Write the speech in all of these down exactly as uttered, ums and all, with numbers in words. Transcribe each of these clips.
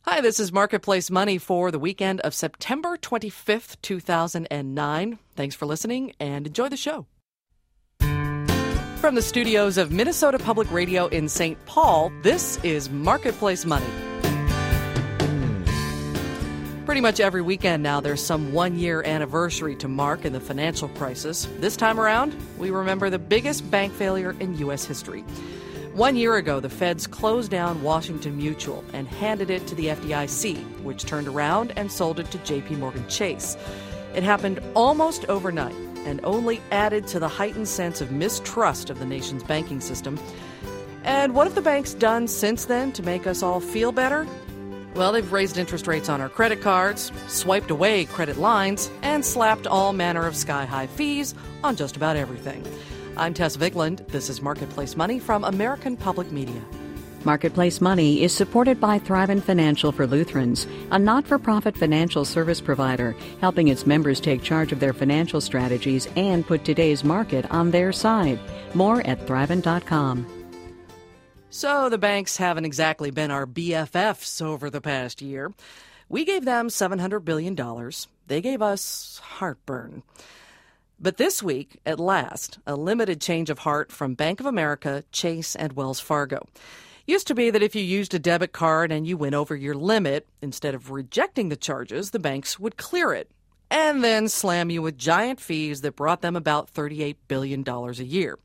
Hi, this is Marketplace Money for the weekend of September twenty-fifth, two thousand nine. Thanks for listening and enjoy the show. From the studios of Minnesota Public Radio in Saint Paul, this is Marketplace Money. Pretty much every weekend now, there's some one-year anniversary to mark in the financial crisis. This time around, we remember the biggest bank failure in U S history. One year ago, the feds closed down Washington Mutual and handed it to the F D I C, which turned around and sold it to J P Morgan Chase. It happened almost overnight and only added to the heightened sense of mistrust of the nation's banking system. And what have the banks done since then to make us all feel better? Well, they've raised interest rates on our credit cards, swiped away credit lines, and slapped all manner of sky-high fees on just about everything. I'm Tess Vigland. This is Marketplace Money from American Public Media. Marketplace Money is supported by Thrivent Financial for Lutherans, a not-for-profit financial service provider, helping its members take charge of their financial strategies and put today's market on their side. More at thrivent dot com. So the banks haven't exactly been our B F Fs over the past year. We gave them seven hundred billion dollars. They gave us heartburn. But this week, at last, a limited change of heart from Bank of America, Chase, and Wells Fargo. Used to be that if you used a debit card and you went over your limit, instead of rejecting the charges, the banks would clear it and then slam you with giant fees that brought them about thirty-eight billion dollars a year.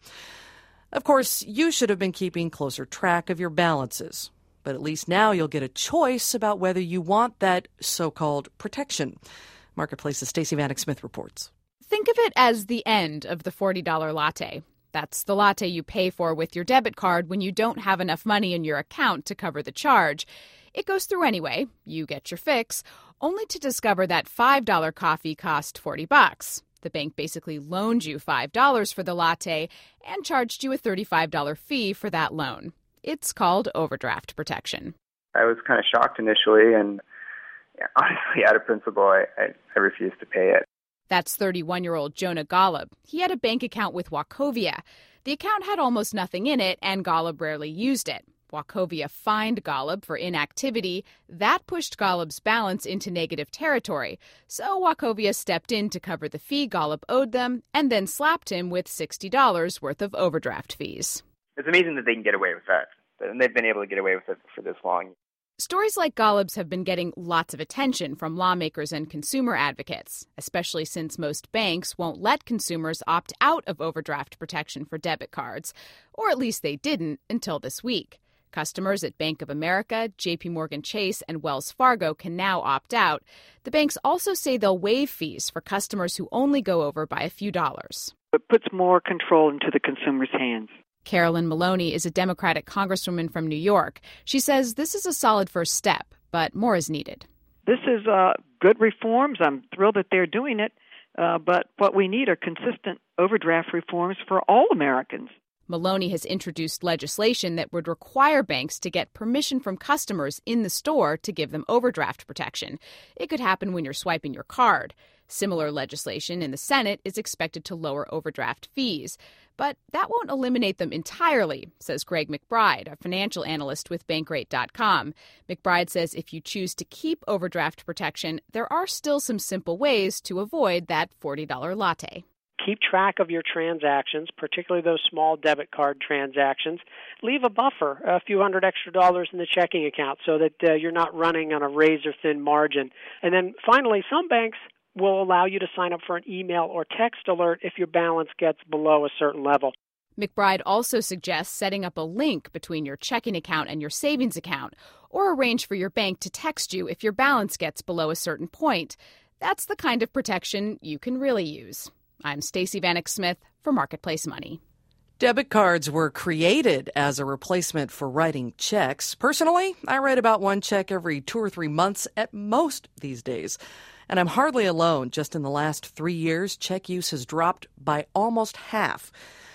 Of course, you should have been keeping closer track of your balances. But at least now you'll get a choice about whether you want that so-called protection. Marketplace's Stacey Vanek Smith reports. Think of it as the end of the forty dollars latte. That's the latte you pay for with your debit card when you don't have enough money in your account to cover the charge. It goes through anyway. You get your fix, only to discover that five dollars coffee cost forty bucks. The bank basically loaned you five dollars for the latte and charged you a thirty-five dollars fee for that loan. It's called overdraft protection. I was kind of shocked initially, and honestly, out of principle, I, I, I refused to pay it. That's thirty-one-year-old Jonah Golub. He had a bank account with Wachovia. The account had almost nothing in it, and Golub rarely used it. Wachovia fined Golub for inactivity. That pushed Golub's balance into negative territory. So Wachovia stepped in to cover the fee Golub owed them and then slapped him with sixty dollars worth of overdraft fees. It's amazing that they can get away with that. And they've been able to get away with it for this long. Stories like Golub's have been getting lots of attention from lawmakers and consumer advocates, especially since most banks won't let consumers opt out of overdraft protection for debit cards, or at least they didn't until this week. Customers at Bank of America, J P Morgan Chase, and Wells Fargo can now opt out. The banks also say they'll waive fees for customers who only go over by a few dollars. It puts more control into the consumer's hands. Carolyn Maloney is a Democratic congresswoman from New York. She says this is a solid first step, but more is needed. This is uh, good reforms. I'm thrilled that they're doing it. Uh, but what we need are consistent overdraft reforms for all Americans. Maloney has introduced legislation that would require banks to get permission from customers in the store to give them overdraft protection. It could happen when you're swiping your card. Similar legislation in the Senate is expected to lower overdraft fees. But that won't eliminate them entirely, says Greg McBride, a financial analyst with Bankrate dot com. McBride says if you choose to keep overdraft protection, there are still some simple ways to avoid that forty dollars latte. Keep track of your transactions, particularly those small debit card transactions. Leave a buffer, a few hundred extra dollars in the checking account so that uh, you're not running on a razor-thin margin. And then finally, some banks will allow you to sign up for an email or text alert if your balance gets below a certain level. McBride also suggests setting up a link between your checking account and your savings account, or arrange for your bank to text you if your balance gets below a certain point. That's the kind of protection you can really use. I'm Stacey Vanek Smith for Marketplace Money. Debit cards were created as a replacement for writing checks. Personally, I write about one check every two or three months at most these days. And I'm hardly alone. Just in the last three years, check use has dropped by almost half.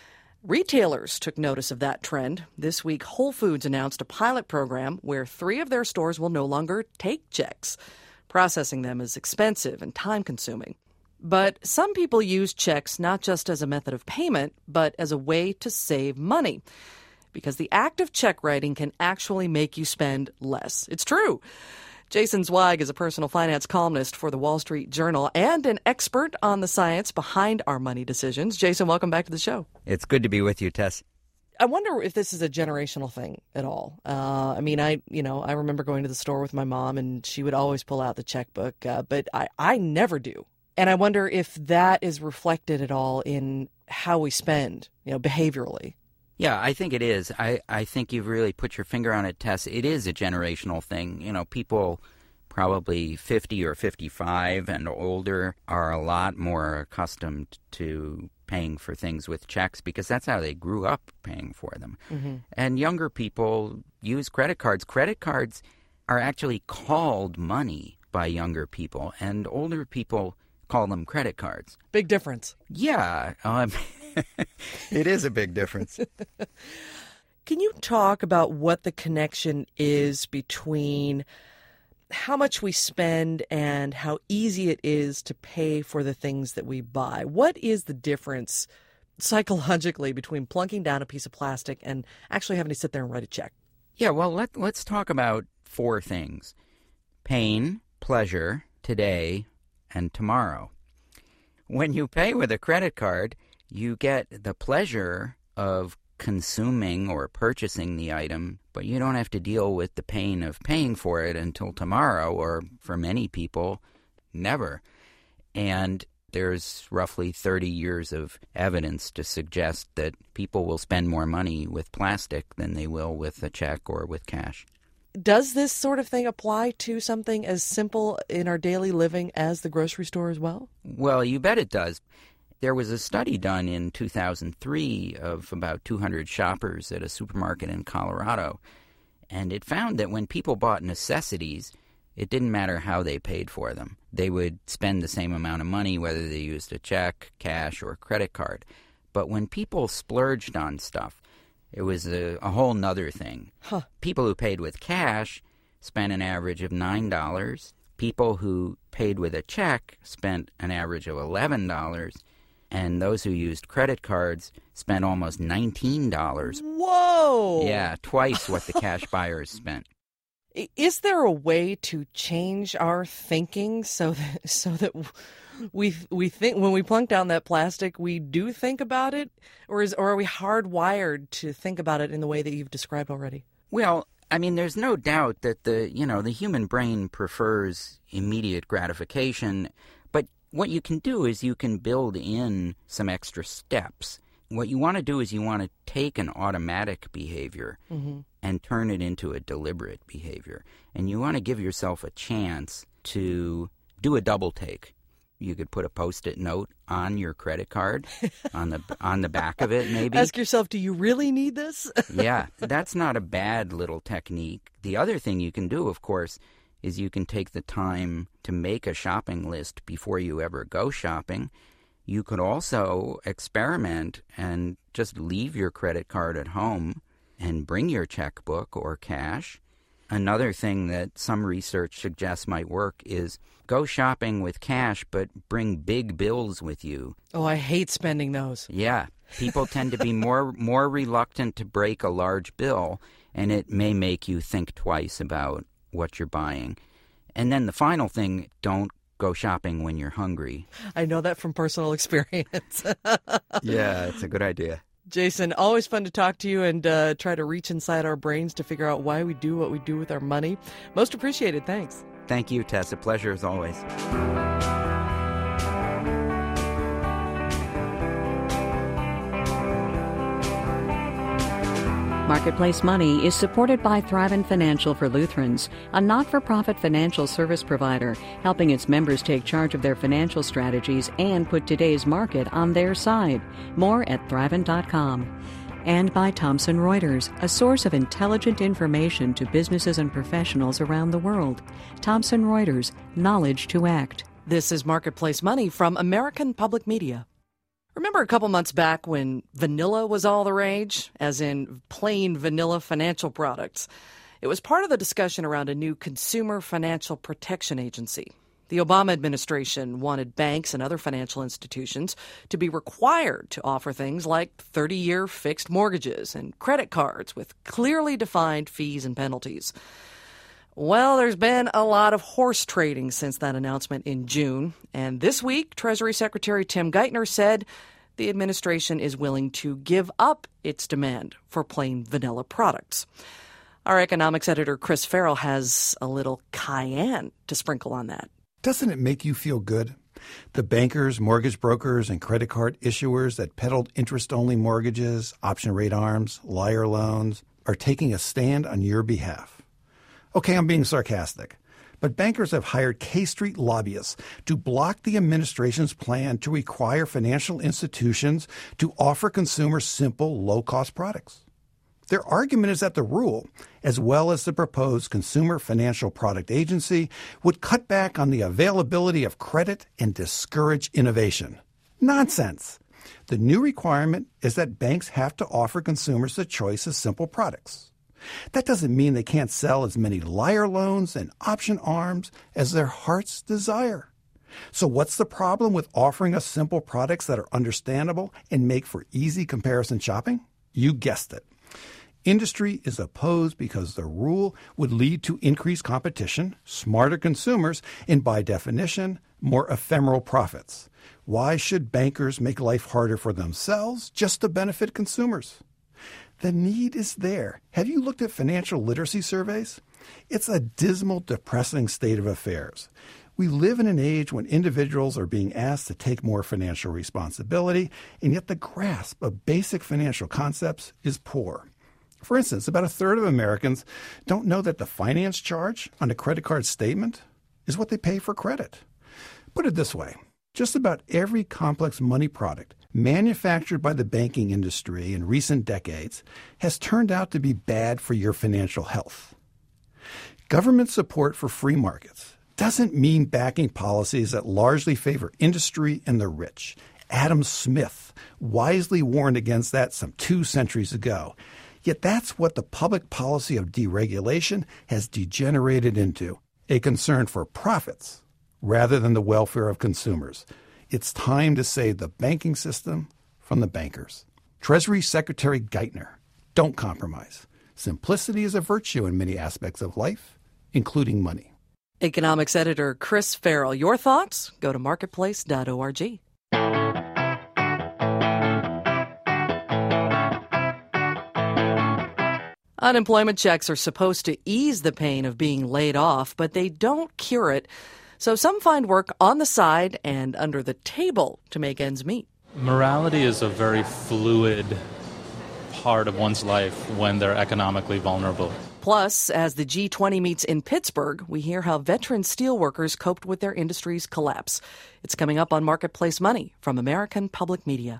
Retailers took notice of that trend. This week, Whole Foods announced a pilot program where three of their stores will no longer take checks. Processing them is expensive and time-consuming. But some people use checks not just as a method of payment, but as a way to save money. Because the act of check writing can actually make you spend less. It's true. Jason Zweig is a personal finance columnist for the Wall Street Journal and an expert on the science behind our money decisions. Jason, welcome back to the show. It's good to be with you, Tess. I wonder if this is a generational thing at all. Uh, I mean, I you know, I remember going to the store with my mom, and she would always pull out the checkbook, uh, but I, I never do. And I wonder if that is reflected at all in how we spend, you know, behaviorally. Yeah, I think it is. I, I think you've really put your finger on it, Tess. It is a generational thing. You know, people probably fifty or fifty-five and older are a lot more accustomed to paying for things with checks because that's how they grew up paying for them. Mm-hmm. And younger people use credit cards. Credit cards are actually called money by younger people, and older people call them credit cards. Big difference. Yeah, um, it is a big difference. Can you talk about what the connection is between how much we spend and how easy it is to pay for the things that we buy? What is the difference psychologically between plunking down a piece of plastic and actually having to sit there and write a check? Yeah, well, let, let's talk about four things: pain, pleasure, today, and tomorrow. When you pay with a credit card, you get the pleasure of consuming or purchasing the item, but you don't have to deal with the pain of paying for it until tomorrow, or for many people, never. And there's roughly thirty years of evidence to suggest that people will spend more money with plastic than they will with a check or with cash. Does this sort of thing apply to something as simple in our daily living as the grocery store as well? Well, you bet it does. There was a study done in two thousand three of about two hundred shoppers at a supermarket in Colorado, and it found that when people bought necessities, it didn't matter how they paid for them. They would spend the same amount of money whether they used a check, cash, or credit card. But when people splurged on stuff, it was a, a whole nother thing. Huh. People who paid with cash spent an average of nine dollars. People who paid with a check spent an average of eleven dollars. And those who used credit cards spent almost nineteen dollars. Whoa! Yeah, twice what the cash buyers spent. Is there a way to change our thinking so that so that we we think when we plunk down that plastic, we do think about it, or is or are we hardwired to think about it in the way that you've described already? Well, I mean, there's no doubt that the you know the human brain prefers immediate gratification, but what you can do is you can build in some extra steps. What you want to do is you want to take an automatic behavior mm-hmm. and turn it into a deliberate behavior. And you want to give yourself a chance to do a double take. You could put a Post-it note on your credit card, on the on the back of it maybe. Ask yourself, do you really need this? Yeah, that's not a bad little technique. The other thing you can do, of course, is you can take the time to make a shopping list before you ever go shopping. You could also experiment and just leave your credit card at home and bring your checkbook or cash. Another thing that some research suggests might work is go shopping with cash, but bring big bills with you. Oh, I hate spending those. Yeah. People tend to be more more reluctant to break a large bill, and it may make you think twice about what you're buying. And then the final thing, don't go shopping when you're hungry. I know that from personal experience. Yeah, it's a good idea. Jason, always fun to talk to you and uh, try to reach inside our brains to figure out why we do what we do with our money. Most appreciated. Thanks. Thank you, Tess. A pleasure as always. Marketplace Money is supported by Thrivent Financial for Lutherans, a not-for-profit financial service provider helping its members take charge of their financial strategies and put today's market on their side. More at thrivent dot com. And by Thomson Reuters, a source of intelligent information to businesses and professionals around the world. Thomson Reuters, knowledge to act. This is Marketplace Money from American Public Media. Remember a couple months back when vanilla was all the rage, as in plain vanilla financial products? It was part of the discussion around a new consumer financial protection agency. The Obama administration wanted banks and other financial institutions to be required to offer things like thirty-year fixed mortgages and credit cards with clearly defined fees and penalties. Well, there's been a lot of horse trading since that announcement in June. And this week, Treasury Secretary Tim Geithner said the administration is willing to give up its demand for plain vanilla products. Our economics editor Chris Farrell has a little cayenne to sprinkle on that. Doesn't it make you feel good? The bankers, mortgage brokers, and credit card issuers that peddled interest-only mortgages, option rate arms, liar loans, are taking a stand on your behalf. Okay, I'm being sarcastic, but bankers have hired K Street lobbyists to block the administration's plan to require financial institutions to offer consumers simple, low-cost products. Their argument is that the rule, as well as the proposed Consumer Financial Product Agency, would cut back on the availability of credit and discourage innovation. Nonsense! The new requirement is that banks have to offer consumers the choice of simple products. That doesn't mean they can't sell as many liar loans and option arms as their hearts desire. So what's the problem with offering us simple products that are understandable and make for easy comparison shopping? You guessed it. Industry is opposed because the rule would lead to increased competition, smarter consumers, and by definition, more ephemeral profits. Why should bankers make life harder for themselves just to benefit consumers? The need is there. Have you looked at financial literacy surveys? It's a dismal, depressing state of affairs. We live in an age when individuals are being asked to take more financial responsibility, and yet the grasp of basic financial concepts is poor. For instance, about a third of Americans don't know that the finance charge on a credit card statement is what they pay for credit. Put it this way. Just about every complex money product manufactured by the banking industry in recent decades has turned out to be bad for your financial health. Government support for free markets doesn't mean backing policies that largely favor industry and the rich. Adam Smith wisely warned against that some two centuries ago. Yet that's what the public policy of deregulation has degenerated into, a concern for profits rather than the welfare of consumers. It's time to save the banking system from the bankers. Treasury Secretary Geithner, don't compromise. Simplicity is a virtue in many aspects of life, including money. Economics editor Chris Farrell, your thoughts? Go to marketplace dot org. Unemployment checks are supposed to ease the pain of being laid off, but they don't cure it. So some find work on the side and under the table to make ends meet. Morality is a very fluid part of one's life when they're economically vulnerable. Plus, as the G twenty meets in Pittsburgh, we hear how veteran steelworkers coped with their industry's collapse. It's coming up on Marketplace Money from American Public Media.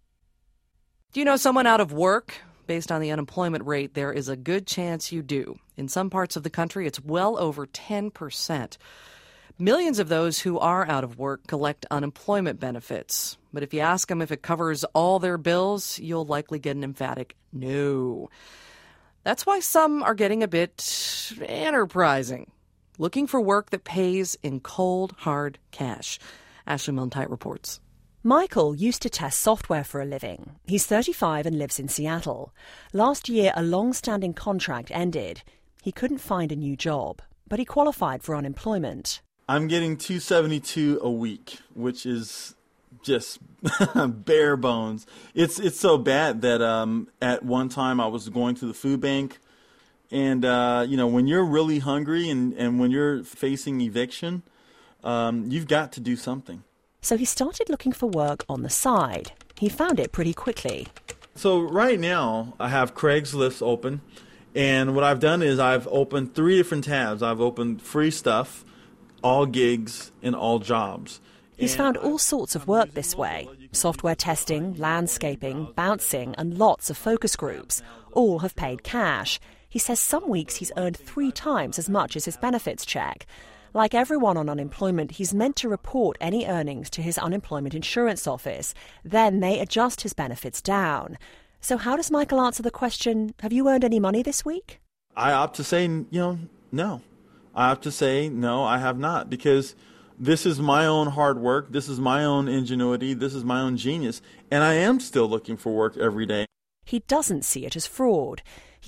Do you know someone out of work? Based on the unemployment rate, there is a good chance you do. In some parts of the country, it's well over ten percent. Millions of those who are out of work collect unemployment benefits. But if you ask them if it covers all their bills, you'll likely get an emphatic no. That's why some are getting a bit enterprising, looking for work that pays in cold, hard cash. Ashley Milne-Tite reports. Michael used to test software for a living. He's thirty-five and lives in Seattle. Last year, a long-standing contract ended. He couldn't find a new job, but he qualified for unemployment. I'm getting two hundred seventy-two dollars a week, which is just bare bones. It's it's so bad that um, at one time I was going to the food bank, and uh, you know, when you're really hungry and, and when you're facing eviction, um, you've got to do something. So he started looking for work on the side. He found it pretty quickly. So right now I have Craigslist open, and what I've done is I've opened three different tabs. I've opened free stuff, all gigs, and all jobs. He's found all sorts of work this way. Software testing, landscaping, bouncing, and lots of focus groups. All have paid cash. He says some weeks he's earned three times as much as his benefits check. Like everyone on unemployment, he's meant to report any earnings to his unemployment insurance office. Then they adjust his benefits down. So how does Michael answer the question, have you earned any money this week? I opt to say, you know, no. I opt to say, no, I have not, because this is my own hard work. This is my own ingenuity. This is my own genius. And I am still looking for work every day. He doesn't see it as fraud. He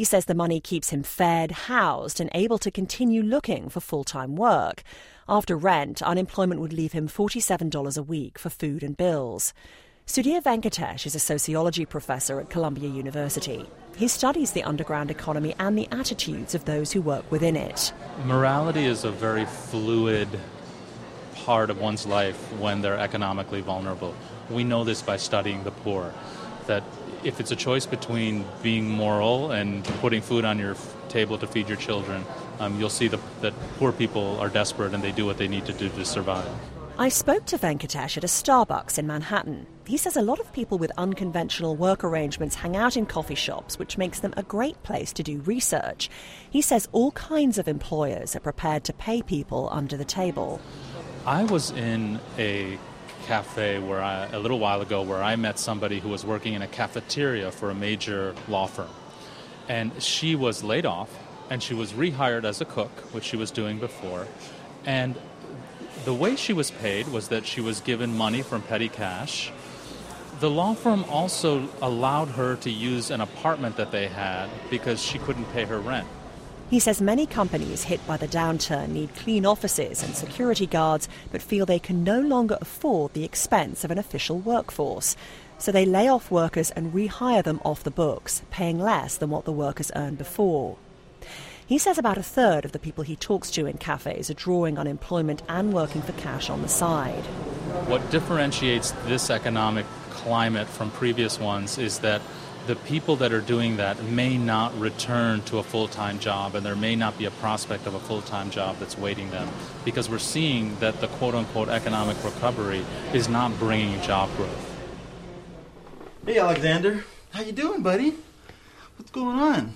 He says the money keeps him fed, housed, and able to continue looking for full-time work. After rent, unemployment would leave him forty-seven dollars a week for food and bills. Sudhir Venkatesh is a sociology professor at Columbia University. He studies the underground economy and the attitudes of those who work within it. Morality is a very fluid part of one's life when they're economically vulnerable. We know this by studying the poor, that if it's a choice between being moral and putting food on your table to feed your children, um, you'll see the, that poor people are desperate and they do what they need to do to survive. I spoke to Venkatesh at a Starbucks in Manhattan. He says a lot of people with unconventional work arrangements hang out in coffee shops, which makes them a great place to do research. He says all kinds of employers are prepared to pay people under the table. I was in a cafe where I, a little while ago where I met somebody who was working in a cafeteria for a major law firm. And she was laid off, and she was rehired as a cook, which she was doing before. And the way she was paid was that she was given money from petty cash. The law firm also allowed her to use an apartment that they had because she couldn't pay her rent. He says many companies hit by the downturn need clean offices and security guards, but feel they can no longer afford the expense of an official workforce. So they lay off workers and rehire them off the books, paying less than what the workers earned before. He says about a third of the people he talks to in cafes are drawing unemployment and working for cash on the side. What differentiates this economic climate from previous ones is that the people that are doing that may not return to a full-time job, and there may not be a prospect of a full-time job that's waiting them, because we're seeing that the quote-unquote economic recovery is not bringing job growth. Hey, Alexander. How you doing, buddy? What's going on?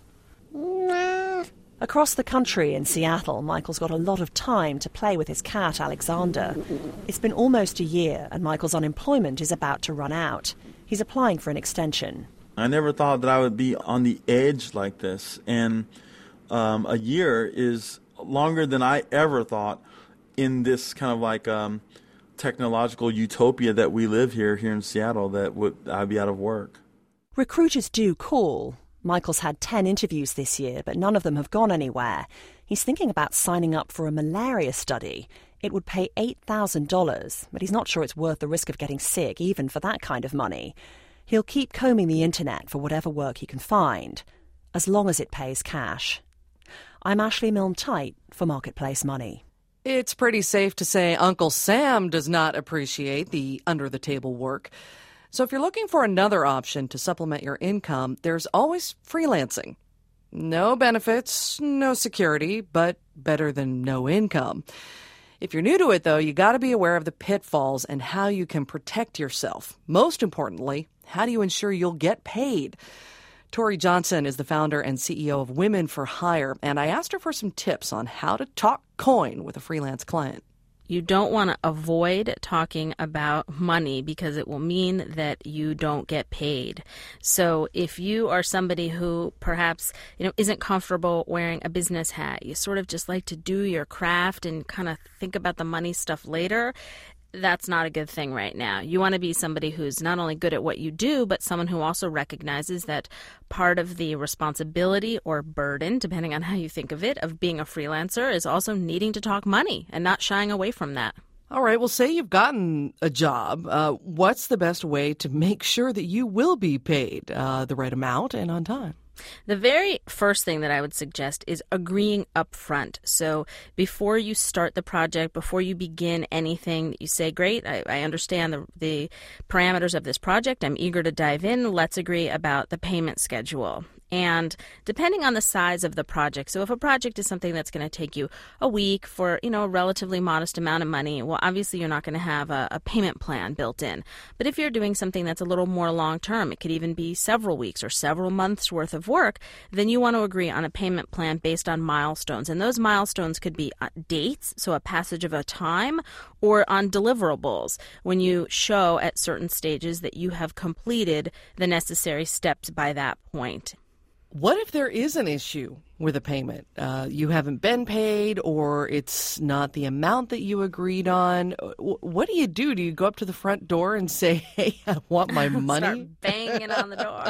Across the country in Seattle, Michael's got a lot of time to play with his cat, Alexander. It's been almost a year, and Michael's unemployment is about to run out. He's applying for an extension. I never thought that I would be on the edge like this, and um, a year is longer than I ever thought in this kind of like um, technological utopia that we live here, here in Seattle, that would I'd be out of work. Recruiters do call. Michael's had ten interviews this year, but none of them have gone anywhere. He's thinking about signing up for a malaria study. It would pay eight thousand dollars, but he's not sure it's worth the risk of getting sick, even for that kind of money. He'll keep combing the internet for whatever work he can find, as long as it pays cash. I'm Ashley Milne-Tite for Marketplace Money. It's pretty safe to say Uncle Sam does not appreciate the under-the-table work. So if you're looking for another option to supplement your income, there's always freelancing. No benefits, no security, but better than no income. If you're new to it, though, you got to be aware of the pitfalls and how you can protect yourself. Most importantly, how do you ensure you'll get paid? Tori Johnson is the founder and C E O of Women for Hire, and I asked her for some tips on how to talk coin with a freelance client. You don't want to avoid talking about money because it will mean that you don't get paid. So if you are somebody who perhaps, you know, isn't comfortable wearing a business hat, you sort of just like to do your craft and kind of think about the money stuff later, that's not a good thing right now. You want to be somebody who's not only good at what you do, but someone who also recognizes that part of the responsibility or burden, depending on how you think of it, of being a freelancer is also needing to talk money and not shying away from that. All right, well, say you've gotten a job. Uh, what's the best way to make sure that you will be paid uh, the right amount and on time? The very first thing that I would suggest is agreeing up front. So before you start the project, before you begin anything, you say, great, I, I understand the, the parameters of this project. I'm eager to dive in. Let's agree about the payment schedule. And depending on the size of the project, so if a project is something that's going to take you a week for, you know, a relatively modest amount of money, well, obviously you're not going to have a, a payment plan built in. But if you're doing something that's a little more long-term, it could even be several weeks or several months worth of work, then you want to agree on a payment plan based on milestones. And those milestones could be dates, so a passage of a time, or on deliverables, when you show at certain stages that you have completed the necessary steps by that point. What if there is an issue? with a payment. Uh, you haven't been paid, or it's not the amount that you agreed on. What do you do? Do you go up to the front door and say, hey, I want my money? Start banging on the door.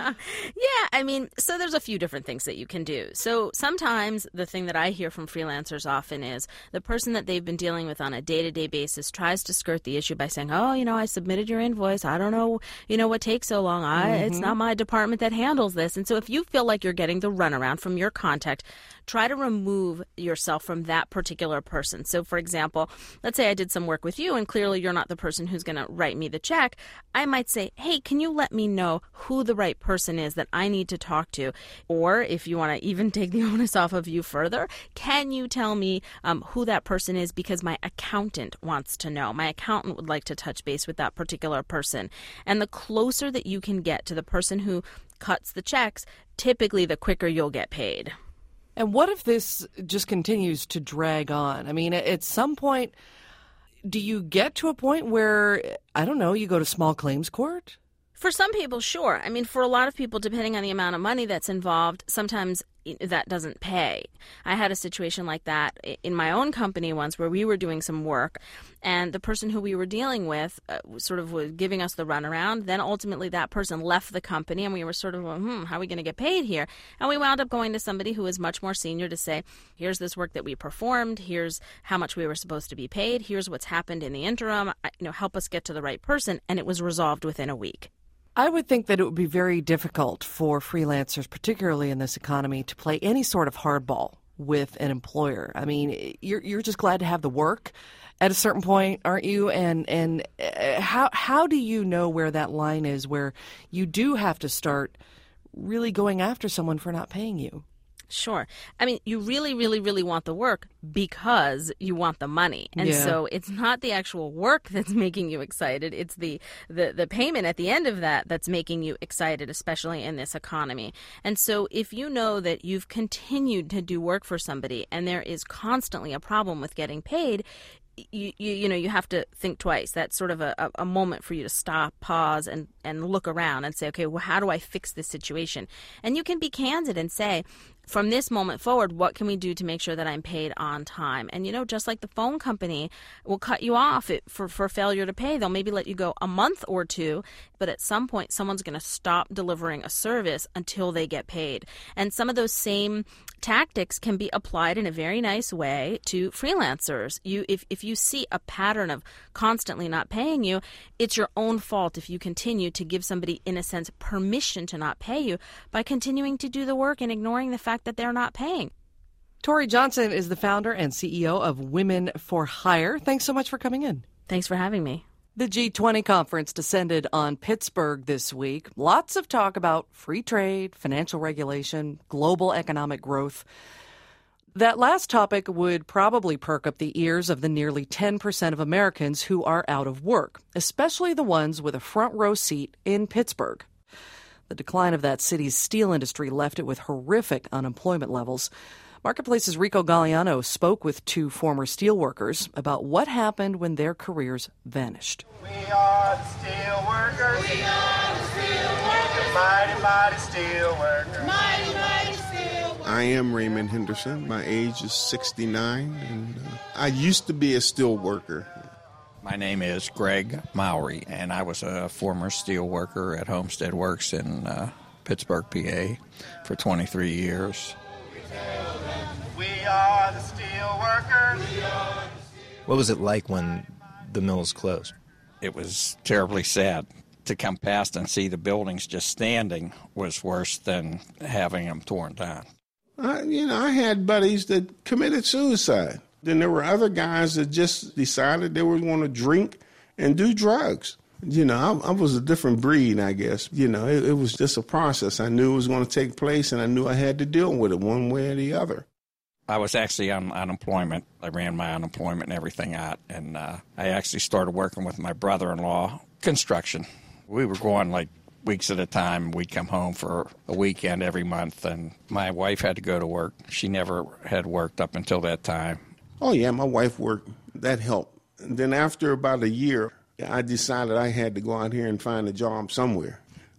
Yeah, I mean, so there's a few different things that you can do. So sometimes the thing that I hear from freelancers often is the person that they've been dealing with on a day-to-day basis tries to skirt the issue by saying, oh, you know, I submitted your invoice. I don't know, you know, what takes so long. I, mm-hmm. It's not my department that handles this. And so if you feel like you're getting the runaround from your contact, try to remove yourself from that particular person. So, for example, let's say I did some work with you and clearly you're not the person who's going to write me the check. I might say, hey, can you let me know who the right person is that I need to talk to? Or if you want to even take the onus off of you further, can you tell me um, who that person is, because my accountant wants to know. My accountant would like to touch base with that particular person. And the closer that you can get to the person who cuts the checks, typically the quicker you'll get paid. And what if this just continues to drag on? I mean, at some point, do you get to a point where, I don't know, you go to small claims court? For some people, sure. I mean, for a lot of people, depending on the amount of money that's involved, sometimes that doesn't pay. I had a situation like that in my own company once where we were doing some work, and the person who we were dealing with uh, sort of was giving us the runaround. Then ultimately that person left the company, and we were sort of, hmm, how are we going to get paid here? And we wound up going to somebody who was much more senior to say, here's this work that we performed, here's how much we were supposed to be paid, here's what's happened in the interim, you know, help us get to the right person, and it was resolved within a week. I would think that it would be very difficult for freelancers, particularly in this economy, to play any sort of hardball with an employer. I mean, you're you're just glad to have the work at a certain point, aren't you? And and how how do you know where that line is where you do have to start really going after someone for not paying you? Sure. I mean, you really, really, really want the work because you want the money. And yeah. so it's not the actual work that's making you excited. It's the, the, the payment at the end of that that's making you excited, especially in this economy. And so if you know that you've continued to do work for somebody and there is constantly a problem with getting paid, You, you you know, you have to think twice. That's sort of a, a moment for you to stop, pause, and, and look around and say, okay, well, how do I fix this situation? And you can be candid and say, from this moment forward, what can we do to make sure that I'm paid on time? And, you know, just like the phone company will cut you off it, for, for failure to pay, they'll maybe let you go a month or two, but at some point, someone's going to stop delivering a service until they get paid. And some of those same tactics can be applied in a very nice way to freelancers. You, if, if you see a pattern of constantly not paying you, it's your own fault if you continue to give somebody, in a sense, permission to not pay you by continuing to do the work and ignoring the fact that they're not paying. Tori Johnson is the founder and C E O of Women for Hire. Thanks so much for coming in. Thanks for having me. The G twenty conference descended on Pittsburgh this week. Lots of talk about free trade, financial regulation, global economic growth. That last topic would probably perk up the ears of the nearly ten percent of Americans who are out of work, especially the ones with a front row seat in Pittsburgh. The decline of that city's steel industry left it with horrific unemployment levels. Marketplace's Rico Galliano spoke with two former steelworkers about what happened when their careers vanished. We are the steel workers. We are the steel workers. Mighty, mighty steel workers. Mighty, mighty steel workers. I am Raymond Henderson. My age is sixty-nine, and uh, I used to be a steel worker. My name is Greg Mowry, and I was a former steel worker at Homestead Works in uh, Pittsburgh, P A for twenty-three years. We are the steel workers. What was it like when the mills closed? It was terribly sad. To come past and see the buildings just standing was worse than having them torn down. I, you know, I had buddies that committed suicide. Then there were other guys that just decided they were going to drink and do drugs. You know, I, I was a different breed, I guess. You know, it, it was just a process. I knew it was going to take place, and I knew I had to deal with it one way or the other. I was actually on unemployment. I ran my unemployment and everything out, and uh, I actually started working with my brother-in-law, construction. We were going like weeks at a time. We'd come home for a weekend every month, and my wife had to go to work. She never had worked up until that time. Oh, yeah, my wife worked. That helped. And then after about a year, I decided I had to go out here and find a job somewhere.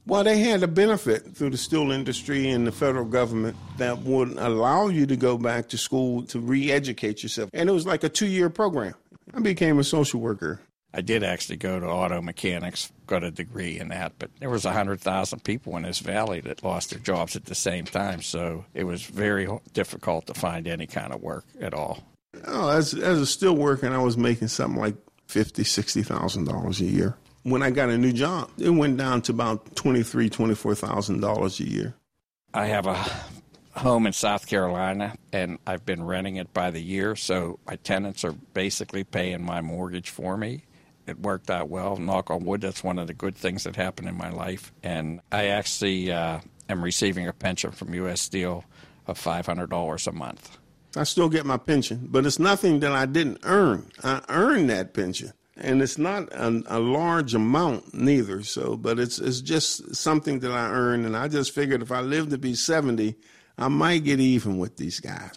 Well, they had a benefit through the steel industry and the federal government that would allow you to go back to school to re-educate yourself. And it was like a two-year program. I became a social worker. I did actually go to auto mechanics, got a degree in that, but there was one hundred thousand people in this valley that lost their jobs at the same time, so it was very difficult to find any kind of work at all. Oh, as, as a steel worker, I was making something like fifty thousand dollars, sixty thousand dollars a year. When I got a new job, it went down to about twenty-three thousand dollars, twenty-four thousand dollars a year. I have a home in South Carolina, and I've been renting it by the year, so my tenants are basically paying my mortgage for me. It worked out well. Knock on wood, that's one of the good things that happened in my life. And I actually uh, am receiving a pension from U S Steel of five hundred dollars a month. I still get my pension, but it's nothing that I didn't earn. I earned that pension. And it's not a, a large amount neither, so, but it's it's just something that I earned, and I just figured if I live to be seventy, I might get even with these guys.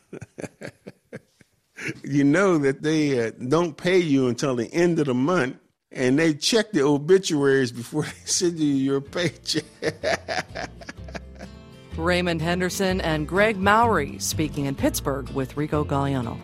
You know that they uh, don't pay you until the end of the month, and they check the obituaries before they send you your paycheck. Raymond Henderson and Greg Mowry speaking in Pittsburgh with Rico Galliano.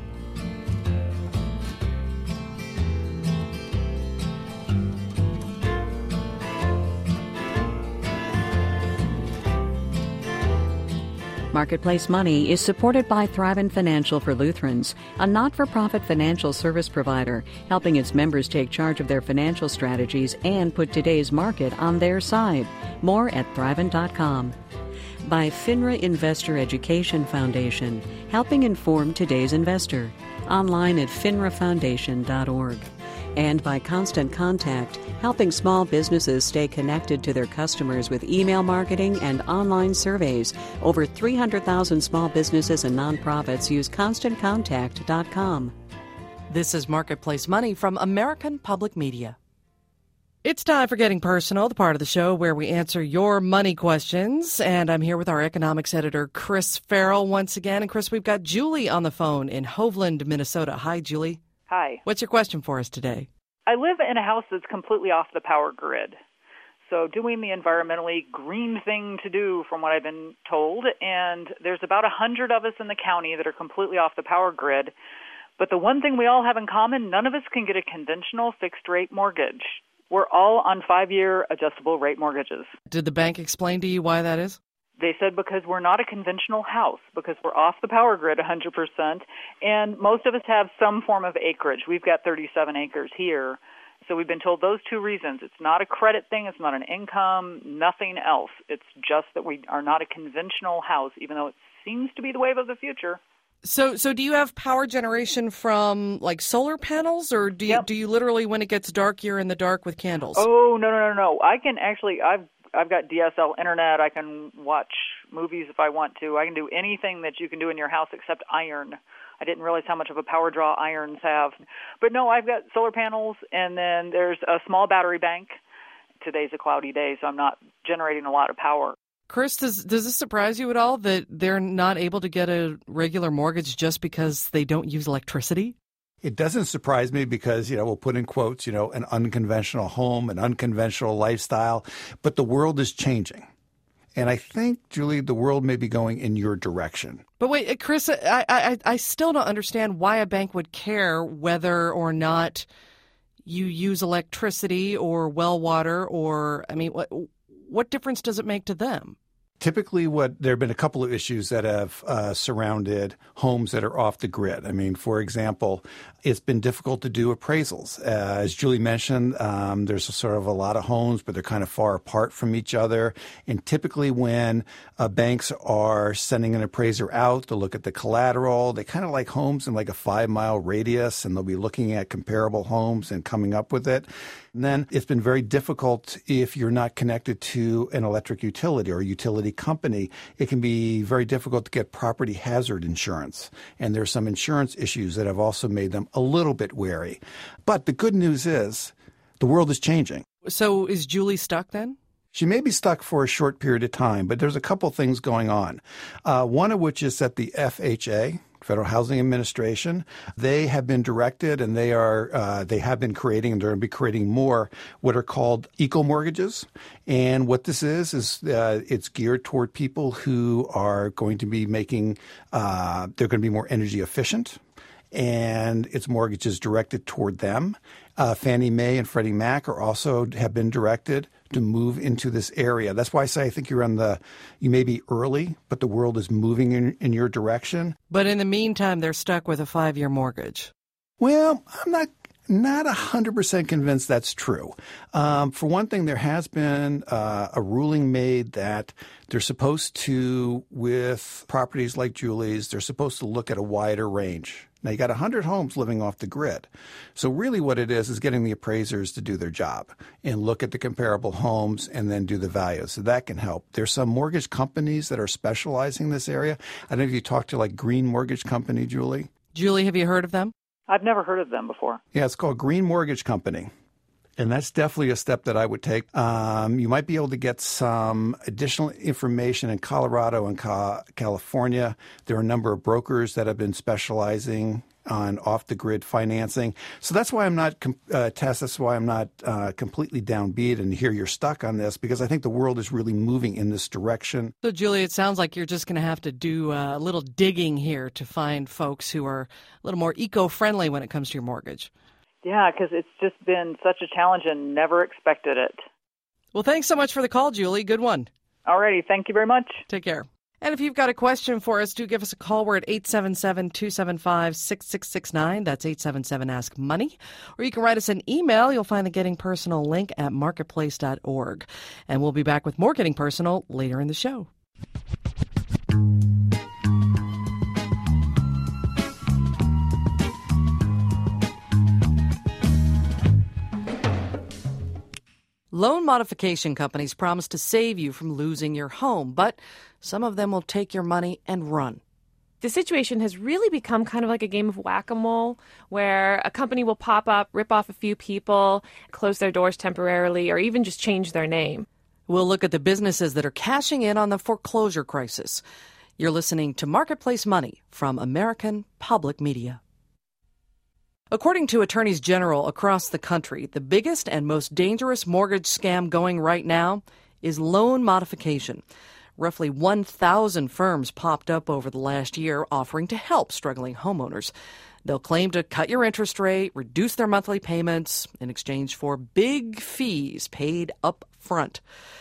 Marketplace Money is supported by Thrivent Financial for Lutherans, a not-for-profit financial service provider, helping its members take charge of their financial strategies and put today's market on their side. More at thrivent dot com. By FINRA Investor Education Foundation, helping inform today's investor. Online at finra foundation dot org. And by Constant Contact, helping small businesses stay connected to their customers with email marketing and online surveys. Over three hundred thousand small businesses and nonprofits use constant contact dot com. This is Marketplace Money from American Public Media. It's time for Getting Personal, the part of the show where we answer your money questions. And I'm here with our economics editor, Chris Farrell, once again. And Chris, we've got Julie on the phone in Hovland, Minnesota. Hi, Julie. Hi. What's your question for us today? I live in a house that's completely off the power grid. So doing the environmentally green thing to do from what I've been told, and there's about a hundred of us in the county that are completely off the power grid. But the one thing we all have in common, none of us can get a conventional fixed-rate mortgage. We're all on five-year adjustable rate mortgages. Did the bank explain to you why that is? They said because we're not a conventional house, because we're off the power grid one hundred percent, and most of us have some form of acreage. We've got thirty-seven acres here. So we've been told those two reasons. It's not a credit thing. It's not an income, nothing else. It's just that we are not a conventional house, even though it seems to be the wave of the future. So so do you have power generation from, like, solar panels, or do you, Yep. do you literally, when it gets dark, you're in the dark with candles? Oh, no, no, no, no. I can actually, I've I've got D S L internet. I can watch movies if I want to. I can do anything that you can do in your house except iron. I didn't realize how much of a power draw irons have. But no, I've got solar panels, and then there's a small battery bank. Today's a cloudy day, so I'm not generating a lot of power. Chris, does, does this surprise you at all that they're not able to get a regular mortgage just because they don't use electricity? It doesn't surprise me because, you know, we'll put in quotes, you know, an unconventional home, an unconventional lifestyle, but the world is changing. And I think, Julie, the world may be going in your direction. But wait, Chris, I, I, I still don't understand why a bank would care whether or not you use electricity or well water or, I mean, what, what difference does it make to them? Typically, what there have been a couple of issues that have uh, surrounded homes that are off the grid. I mean, for example, it's been difficult to do appraisals. Uh, as Julie mentioned, um, there's a sort of a lot of homes, but they're kind of far apart from each other. And typically when uh, banks are sending an appraiser out to look at the collateral, they kind of like homes in like a five-mile radius, and they'll be looking at comparable homes and coming up with it. And then it's been very difficult if you're not connected to an electric utility or a utility company. It can be very difficult to get property hazard insurance. And there's some insurance issues that have also made them a little bit wary. But the good news is the world is changing. So is Julie stuck then? She may be stuck for a short period of time, but there's a couple things going on. Uh, one of which is that the F H A, Federal Housing Administration. They have been directed, and they are uh, they have been creating, and they're going to be creating more what are called eco mortgages. And what this is is uh, it's geared toward people who are going to be making uh, they're going to be more energy efficient, and its mortgages directed toward them. Uh, Fannie Mae and Freddie Mac are also have been directed to move into this area. That's why I say I think you're on the, you may be early, but the world is moving in, in your direction. But in the meantime, they're stuck with a five-year mortgage. Well, I'm not not one hundred percent convinced that's true. Um, for one thing, there has been uh, a ruling made that they're supposed to, with properties like Julie's, they're supposed to look at a wider range. Now, you got one hundred homes living off the grid. So really what it is is getting the appraisers to do their job and look at the comparable homes and then do the values. So that can help. There's some mortgage companies that are specializing in this area. I don't know if you talked to like Green Mortgage Company, Julie. Julie, have you heard of them? I've never heard of them before. Yeah, it's called Green Mortgage Company. And that's definitely a step that I would take. Um, you might be able to get some additional information in Colorado and ca- California. There are a number of brokers that have been specializing on off-the-grid financing. So that's why I'm not, com- uh, Tess, that's why I'm not uh, completely downbeat and here you're stuck on this, because I think the world is really moving in this direction. So, Julie, it sounds like you're just going to have to do uh, a little digging here to find folks who are a little more eco-friendly when it comes to your mortgage. Yeah, because it's just been such a challenge and never expected it. Well, thanks so much for the call, Julie. Good one. All righty. Thank you very much. Take care. And if you've got a question for us, do give us a call. We're at eight seven seven, two seven five, six six six nine. That's eight seven seven, ask money. Or you can write us an email. You'll find the Getting Personal link at marketplace dot org. And we'll be back with more Getting Personal later in the show. Loan modification companies promise to save you from losing your home, but some of them will take your money and run. The situation has really become kind of like a game of whack-a-mole, where a company will pop up, rip off a few people, close their doors temporarily, or even just change their name. We'll look at the businesses that are cashing in on the foreclosure crisis. You're listening to Marketplace Money from American Public Media. According to attorneys general across the country, the biggest and most dangerous mortgage scam going right now is loan modification. Roughly one thousand firms popped up over the last year offering to help struggling homeowners. They'll claim to cut your interest rate, reduce their monthly payments in exchange for big fees paid up front.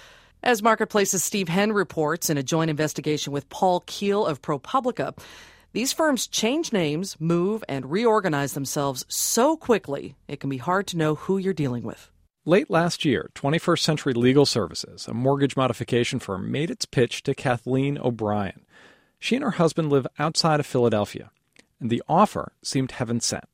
As Marketplace's Steve Henn reports in a joint investigation with Paul Keel of ProPublica, these firms change names, move, and reorganize themselves so quickly it can be hard to know who you're dealing with. Late last year, twenty-first Century Legal Services, a mortgage modification firm, made its pitch to Kathleen O'Brien. She and her husband live outside of Philadelphia, and the offer seemed heaven sent.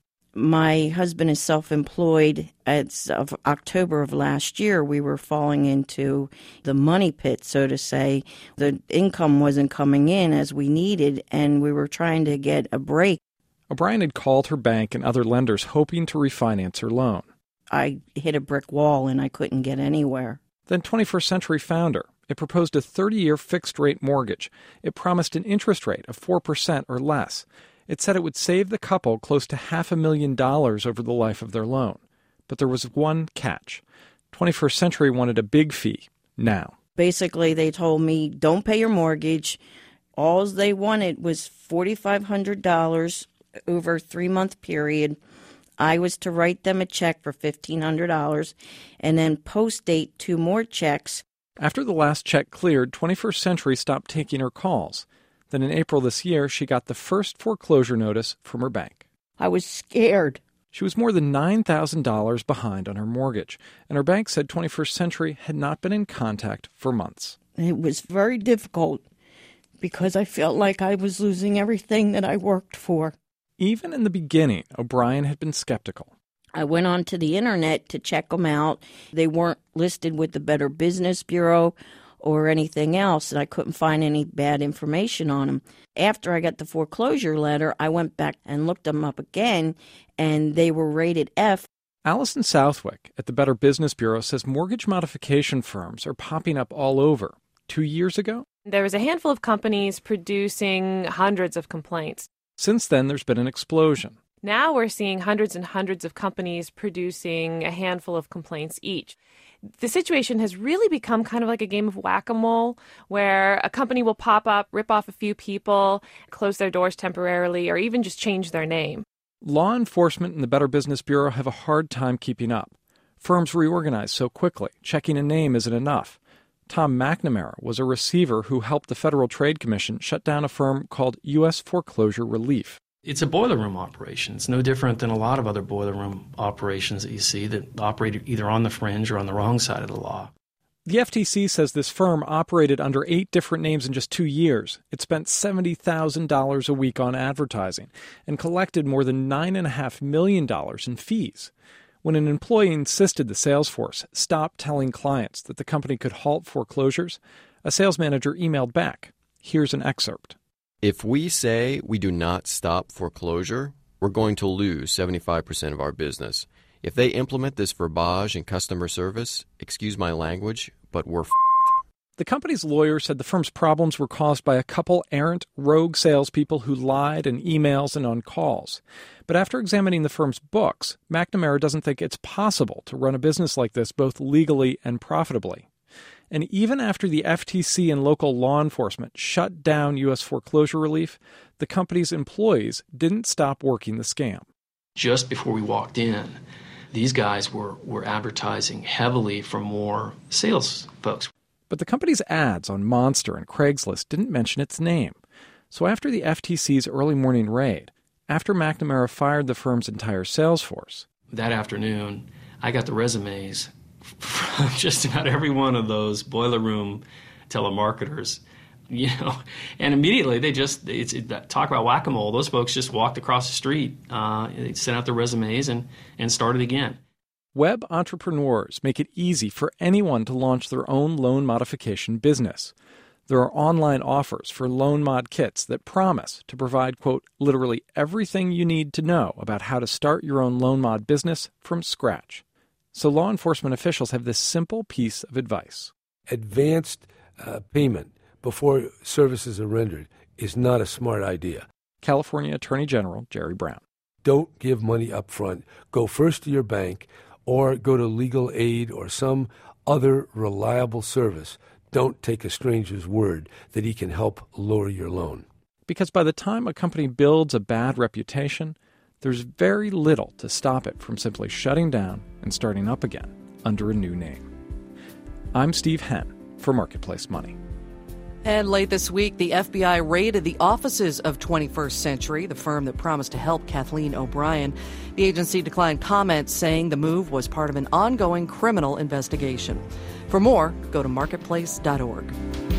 My husband is self-employed. As of October of last year, we were falling into the money pit, so to say. The income wasn't coming in as we needed, and we were trying to get a break. O'Brien had called her bank and other lenders hoping to refinance her loan. I hit a brick wall, and I couldn't get anywhere. Then twenty-first Century found her. It proposed a thirty-year fixed-rate mortgage. It promised an interest rate of four percent or less. It said it would save the couple close to half a million dollars over the life of their loan. But there was one catch. twenty-first Century wanted a big fee, now. Basically, they told me, don't pay your mortgage. All they wanted was four thousand five hundred dollars over a three-month period. I was to write them a check for fifteen hundred dollars and then post-date two more checks. After the last check cleared, twenty-first Century stopped taking her calls. Then in April this year, she got the first foreclosure notice from her bank. I was scared. She was more than nine thousand dollars behind on her mortgage, and her bank said twenty-first Century had not been in contact for months. It was very difficult because I felt like I was losing everything that I worked for. Even in the beginning, O'Brien had been skeptical. I went onto the internet to check them out. They weren't listed with the Better Business Bureau or anything else, and I couldn't find any bad information on them. After I got the foreclosure letter, I went back and looked them up again, and they were rated F. Allison Southwick at the Better Business Bureau says mortgage modification firms are popping up all over. Two years ago, there was a handful of companies producing hundreds of complaints. Since then, there's been an explosion. Now we're seeing hundreds and hundreds of companies producing a handful of complaints each. The situation has really become kind of like a game of whack-a-mole, where a company will pop up, rip off a few people, close their doors temporarily, or even just change their name. Law enforcement and the Better Business Bureau have a hard time keeping up. Firms reorganize so quickly. Checking a name isn't enough. Tom McNamara was a receiver who helped the Federal Trade Commission shut down a firm called U S Foreclosure Relief. It's a boiler room operation. It's no different than a lot of other boiler room operations that you see that operate either on the fringe or on the wrong side of the law. The F T C says this firm operated under eight different names in just two years. It spent seventy thousand dollars a week on advertising and collected more than nine point five million dollars in fees. When an employee insisted the sales force stop telling clients that the company could halt foreclosures, a sales manager emailed back. Here's an excerpt. If we say we do not stop foreclosure, we're going to lose seventy-five percent of our business. If they implement this verbiage in customer service, excuse my language, but we're f***ed. The company's lawyer said the firm's problems were caused by a couple errant, rogue salespeople who lied in emails and on calls. But after examining the firm's books, McNamara doesn't think it's possible to run a business like this both legally and profitably. And even after the F T C and local law enforcement shut down U S Foreclosure Relief, the company's employees didn't stop working the scam. Just before we walked in, these guys were, were advertising heavily for more sales folks. But the company's ads on Monster and Craigslist didn't mention its name. So after the F T C's early morning raid, after McNamara fired the firm's entire sales force, that afternoon, I got the resumes from just about every one of those boiler room telemarketers, you know, and immediately they just, it's, it, talk about whack-a-mole, those folks just walked across the street, uh, they sent out their resumes and, and started again. Web entrepreneurs make it easy for anyone to launch their own loan modification business. There are online offers for loan mod kits that promise to provide, quote, literally everything you need to know about how to start your own loan mod business from scratch. So law enforcement officials have this simple piece of advice. Advanced uh, payment before services are rendered is not a smart idea. California Attorney General Jerry Brown. Don't give money up front. Go first to your bank or go to legal aid or some other reliable service. Don't take a stranger's word that he can help lower your loan. Because by the time a company builds a bad reputation, there's very little to stop it from simply shutting down and starting up again under a new name. I'm Steve Henn for Marketplace Money. And late this week, the F B I raided the offices of twenty-first Century, the firm that promised to help Kathleen O'Brien. The agency declined comments, saying the move was part of an ongoing criminal investigation. For more, go to marketplace dot org.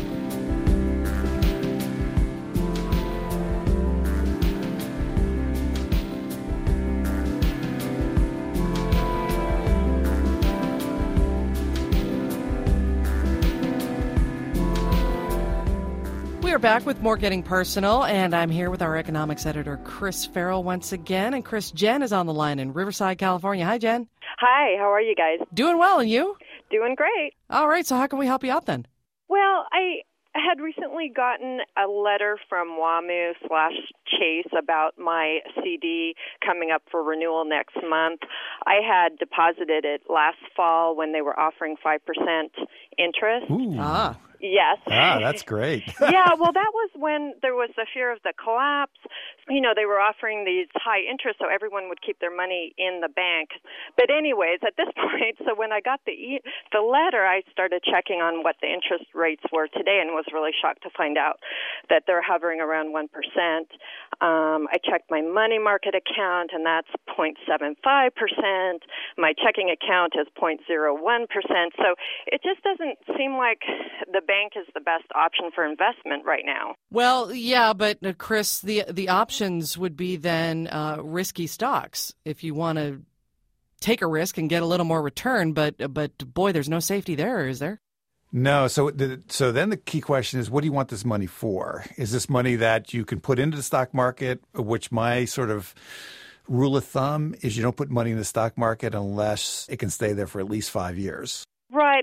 We are back with more Getting Personal, and I'm here with our economics editor, Chris Farrell, once again. And Chris, Jen is on the line in Riverside, California. Hi, Jen. Hi, how are you guys? Doing well, and you? Doing great. All right, so how can we help you out then? Well, I had recently gotten a letter from WAMU slash Chase about my C D coming up for renewal next month. I had deposited it last fall when they were offering five percent interest. Ooh. Ah. Yes. Ah, that's great. Yeah, well, that was when there was the fear of the collapse. You know, they were offering these high interest so everyone would keep their money in the bank. But anyways, at this point, so when I got the e- the letter, I started checking on what the interest rates were today and was really shocked to find out that they're hovering around one percent. Um, I checked my money market account, and that's zero point seven five percent. My checking account is zero point zero one percent. So it just doesn't seem like the bank is the best option for investment right now. Well, yeah, but uh, Chris, the the options would be then uh, risky stocks if you want to take a risk and get a little more return. But but boy, there's no safety there, is there? No. So the, so then the key question is, what do you want this money for? Is this money that you can put into the stock market, which my sort of rule of thumb is you don't put money in the stock market unless it can stay there for at least five years. Right. I already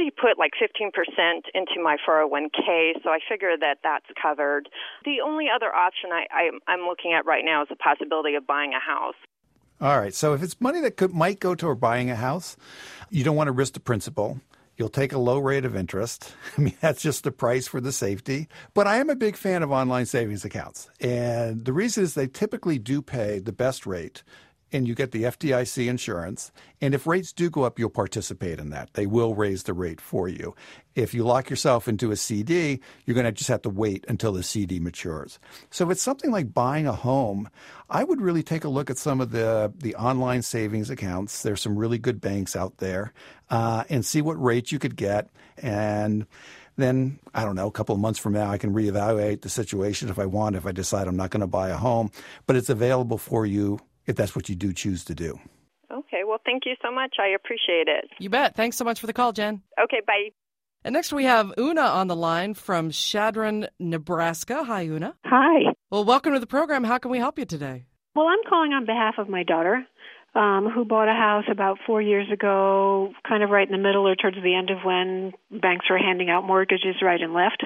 already put like fifteen percent into my four oh one k, so I figure that that's covered. The only other option I, I, I'm looking at right now is the possibility of buying a house. All right. So if it's money that could, might go toward buying a house, you don't want to risk the principal. You'll take a low rate of interest. I mean, that's just the price for the safety. But I am a big fan of online savings accounts. And the reason is they typically do pay the best rate, and you get the F D I C insurance. And if rates do go up, you'll participate in that. They will raise the rate for you. If you lock yourself into a C D, you're going to just have to wait until the C D matures. So if it's something like buying a home, I would really take a look at some of the, the online savings accounts. There's some really good banks out there, uh, and see what rates you could get. And then, I don't know, a couple of months from now, I can reevaluate the situation if I want, if I decide I'm not going to buy a home. But it's available for you if that's what you do choose to do. Okay, well, thank you so much. I appreciate it. You bet. Thanks so much for the call, Jen. Okay, bye. And next we have Una on the line from Chadron, Nebraska. Hi, Una. Hi. Well, welcome to the program. How can we help you today? Well, I'm calling on behalf of my daughter, um, who bought a house about four years ago, kind of right in the middle or towards the end of when banks were handing out mortgages right and left.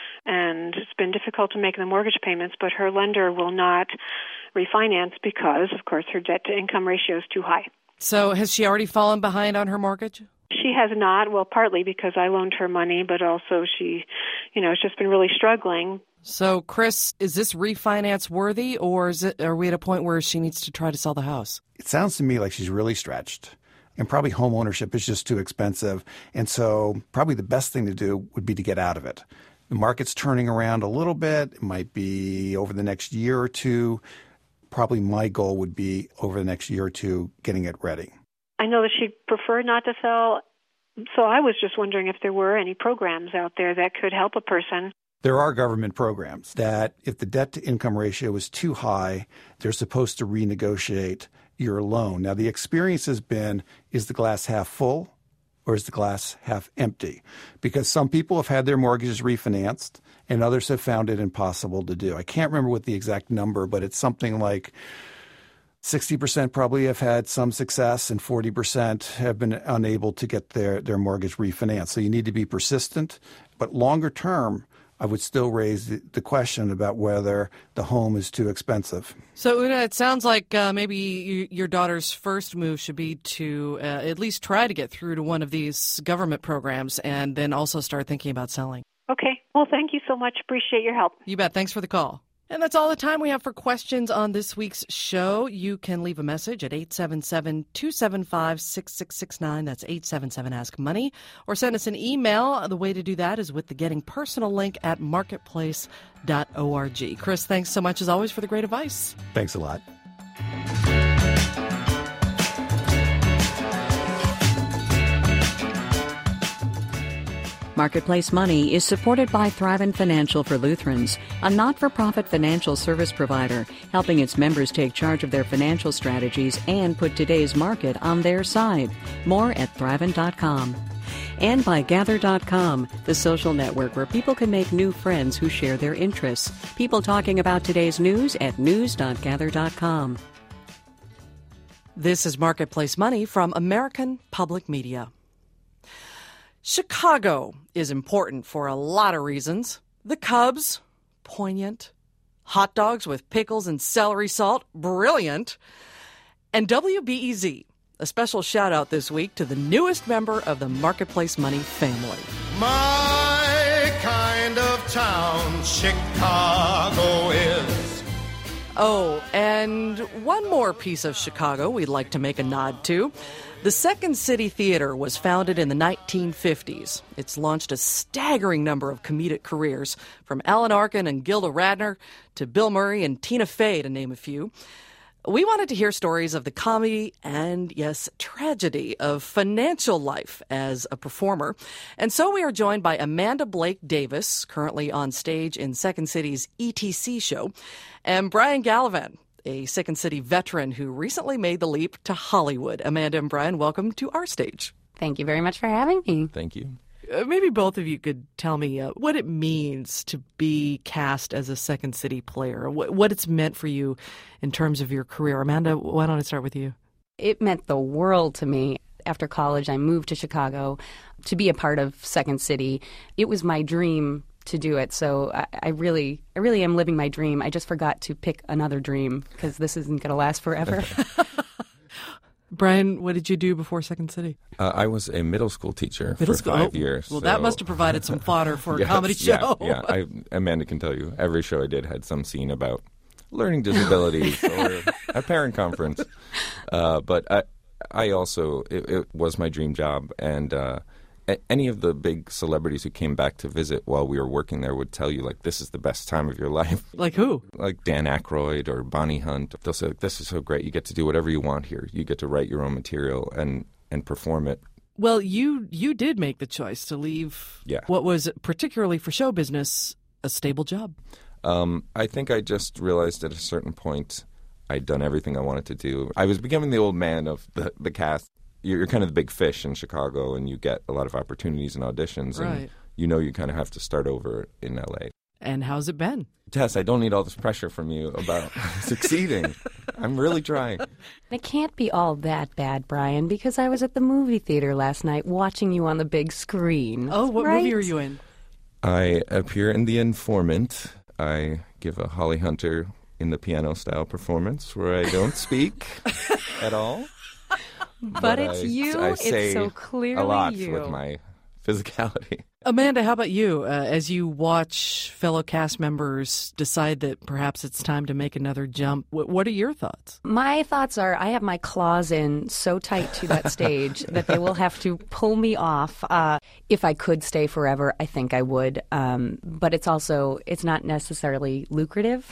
And it's been difficult to make the mortgage payments, but her lender will not refinance because, of course, her debt-to-income ratio is too high. So has she already fallen behind on her mortgage? She has not, well, partly because I loaned her money, but also she, you know, has just been really struggling. So, Chris, is this refinance worthy, or is it, are we at a point where she needs to try to sell the house? It sounds to me like she's really stretched. And probably home ownership is just too expensive. And so probably the best thing to do would be to get out of it. The market's turning around a little bit. It might be over the next year or two. Probably my goal would be over the next year or two getting it ready. I know that she'd prefer not to sell, so I was just wondering if there were any programs out there that could help a person. There are government programs that if the debt-to-income ratio is too high, they're supposed to renegotiate your loan. Now, the experience has been, is the glass half full or is the glass half empty? Because some people have had their mortgages refinanced and others have found it impossible to do. I can't remember what the exact number, but it's something like sixty percent probably have had some success and forty percent have been unable to get their, their mortgage refinanced. So you need to be persistent. But longer term, I would still raise the, the question about whether the home is too expensive. So, Una, it sounds like uh, maybe you, your daughter's first move should be to uh, at least try to get through to one of these government programs and then also start thinking about selling. Okay. Well, thank you so much. Appreciate your help. You bet. Thanks for the call. And that's all the time we have for questions on this week's show. You can leave a message at eight seven seven, two seven five, six six six nine. That's eight seven seven, ask money. Or send us an email. The way to do that is with the Getting Personal link at marketplace dot org. Chris, thanks so much as always for the great advice. Thanks a lot. Marketplace Money is supported by Thrivent Financial for Lutherans, a not-for-profit financial service provider helping its members take charge of their financial strategies and put today's market on their side. More at thrivent dot com. And by Gather dot com, the social network where people can make new friends who share their interests. People talking about today's news at news dot gather dot com. This is Marketplace Money from American Public Media. Chicago is important for a lot of reasons. The Cubs, poignant. Hot dogs with pickles and celery salt, brilliant. And W B E Z, a special shout out this week to the newest member of the Marketplace Money family. My kind of town, Chicago is. Oh, and one more piece of Chicago we'd like to make a nod to. The Second City Theater was founded in the nineteen fifties. It's launched a staggering number of comedic careers, from Alan Arkin and Gilda Radner to Bill Murray and Tina Fey, to name a few. We wanted to hear stories of the comedy and, yes, tragedy of financial life as a performer. And so we are joined by Amanda Blake Davis, currently on stage in Second City's E T C show, and Brian Gallivan, a Second City veteran who recently made the leap to Hollywood. Amanda and Brian, welcome to our stage. Thank you very much for having me. Thank you. Uh, maybe both of you could tell me uh, what it means to be cast as a Second City player, wh- what it's meant for you in terms of your career. Amanda, why don't I start with you? It meant the world to me. after college, I moved to Chicago to be a part of Second City. It was my dream to do it. So I, I really, I really am living my dream. I just forgot to pick another dream because this isn't going to last forever. Brian, what did you do before Second City? Uh, I was a middle school teacher middle for school? five oh, years. Well, so. that must have provided some fodder for yes, a comedy show. Yeah, yeah. I, Amanda can tell you, every show I did had some scene about learning disabilities or a parent conference. Uh, but I, I also, it, it was my dream job, and uh, any of the big celebrities who came back to visit while we were working there would tell you, like, this is the best time of your life. Like who? Like Dan Aykroyd or Bonnie Hunt. They'll say, this is so great. You get to do whatever you want here. You get to write your own material and, and perform it. Well, you you did make the choice to leave yeah. what was, particularly for show business, a stable job. Um, I think I just realized at a certain point I'd done everything I wanted to do. I was becoming the old man of the, the cast. You're kind of the big fish in Chicago, and you get a lot of opportunities and auditions, right. and you know you kind of have to start over in L A. And how's it been? Tess, I don't need all this pressure from you about succeeding. I'm really trying. It can't be all that bad, Brian, because I was at the movie theater last night watching you on the big screen. Oh, what right? movie are you in? I appear in The Informant. I give a Holly Hunter in the piano-style performance where I don't speak at all. But, but it's I, you. I it's say so clearly a lot you. with my physicality. Amanda, how about you? Uh, as you watch fellow cast members decide that perhaps it's time to make another jump, what, what are your thoughts? My thoughts are I have my claws in so tight to that stage that they will have to pull me off. Uh, if I could stay forever, I think I would. Um, but it's also, it's not necessarily lucrative.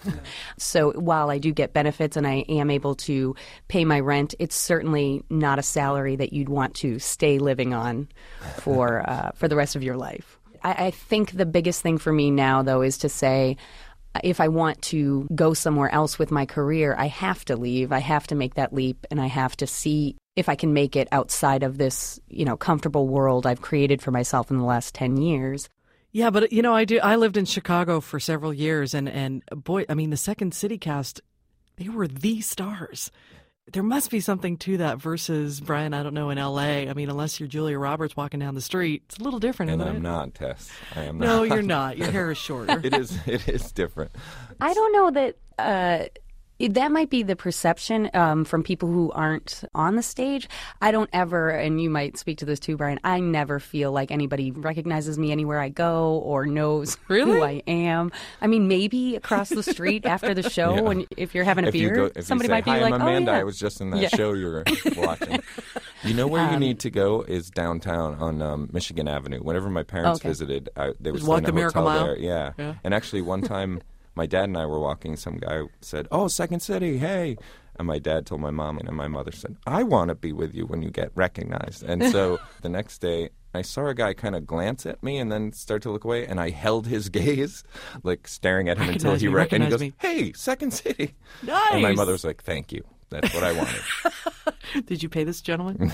So while I do get benefits and I am able to pay my rent, it's certainly not a salary that you'd want to stay living on for uh, for the rest of your life. I, I think the biggest thing for me now, though, is to say, if I want to go somewhere else with my career, I have to leave. I have to make that leap, and I have to see if I can make it outside of this, you know, comfortable world I've created for myself in the last ten years. Yeah, but, you know, I do. I lived in Chicago for several years, and, and boy, I mean, the Second City cast, they were the stars. There must be something to that versus, Brian, I don't know, in L A. I mean, unless you're Julia Roberts walking down the street, it's a little different, And isn't I'm it? not, Tess. I am not. No, you're not. Your hair is shorter. It is, it is different. I don't know that uh, that might be the perception um, from people who aren't on the stage. I don't ever, and you might speak to this too, Brian, I never feel like anybody recognizes me anywhere I go or knows really? who I am. I mean, maybe across the street after the show, Yeah. when if you're having a if beer, you go, if somebody you say, might be Hi, like, I'm Amanda. oh, yeah. I was just in that Yeah. show you were watching. You know where you Um, need to go is downtown on um, Michigan Avenue. Whenever my parents Okay. visited, I, they would Just stay walk in a the Miracle hotel Mile? there. Yeah. Yeah. And actually, one time, my dad and I were walking. Some guy said, "Oh, Second City, hey!" And my dad told my mom, and my mother said, "I want to be with you when you get recognized." And so the next day, I saw a guy kind of glance at me and then start to look away, and I held his gaze, like staring at him until Recognize he me, re- and he recognize goes, me. "Hey, Second City!" Nice. And my mother was like, "Thank you. That's what I wanted." Did you pay this gentleman?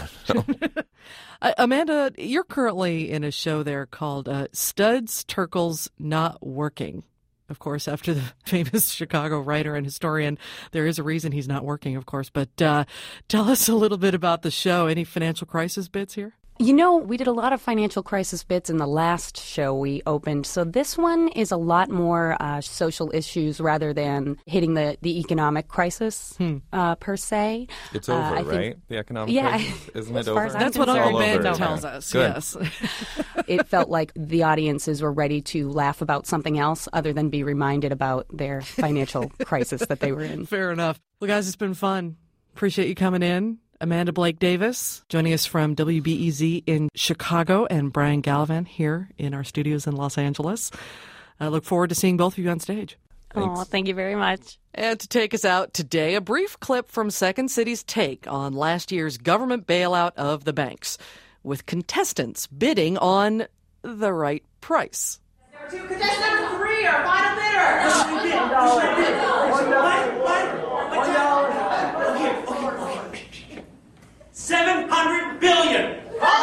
uh, Amanda, you're currently in a show there called uh, Studs Terkel's Not Working. Of course, after the famous Chicago writer and historian, there is a reason he's not working, of course. But uh, tell us a little bit about the show. Any financial crisis bits here? You know, we did a lot of financial crisis bits in the last show we opened. So this one is a lot more uh, social issues rather than hitting the, the economic crisis hmm. uh, per se. It's over, uh, I right? think, The economic yeah, crisis? Isn't as it far over? as I'm That's what concerned. Uncle Ben over. tells Okay. us, Good. yes. It felt like the audiences were ready to laugh about something else other than be reminded about their financial crisis that they were in. Fair enough. Well, guys, it's been fun. Appreciate you coming in. Amanda Blake Davis joining us from W B E Z in Chicago, and Brian Gallivan here in our studios in Los Angeles. I look forward to seeing both of you on stage. Oh, thank you very much. And to take us out today, a brief clip from Second City's take on last year's government bailout of the banks, with contestants bidding on the right price. Contestant number three, our final bidder. One dollar. One dollar. One dollar. Okay, okay, okay. Seven hundred billion.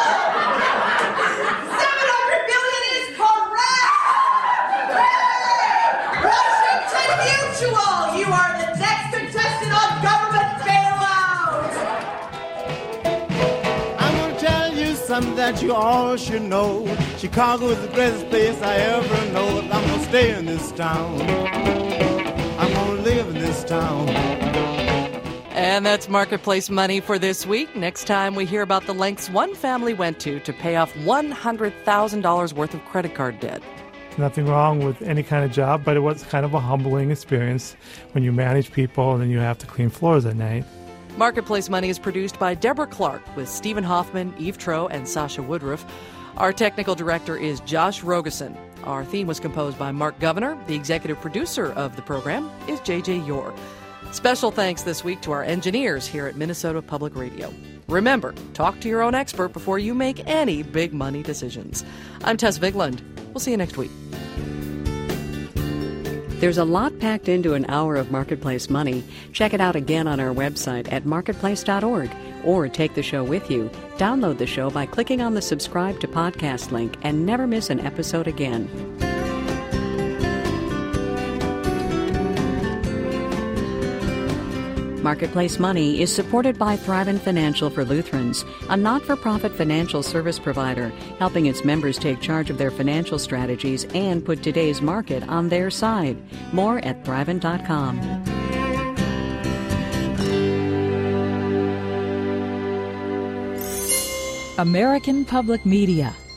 Seven hundred billion is correct. Washington Mutual, you are the next contestant on government bailout. something that you all should know. Chicago is the greatest place I ever know. I'm gonna stay in this town. I'm gonna live in this town. And that's Marketplace Money for this week. Next time we hear about the lengths one family went to to pay off one hundred thousand dollars worth of credit card debt. Nothing wrong with any kind of job, but it was kind of a humbling experience when you manage people and then you have to clean floors at night. Marketplace Money is produced by Deborah Clark with Stephen Hoffman, Eve Troe, and Sasha Woodruff. Our technical director is Josh Rogeson. Our theme was composed by Mark Governor. The executive producer of the program is J J Yore. Special thanks this week to our engineers here at Minnesota Public Radio. Remember, talk to your own expert before you make any big money decisions. I'm Tess Vigland. We'll see you next week. There's a lot packed into an hour of Marketplace Money. Check it out again on our website at marketplace dot org, or take the show with you. Download the show by clicking on the subscribe to podcast link and never miss an episode again. Marketplace Money is supported by Thrivent Financial for Lutherans, a not-for-profit financial service provider helping its members take charge of their financial strategies and put today's market on their side. More at thrivent dot com. American Public Media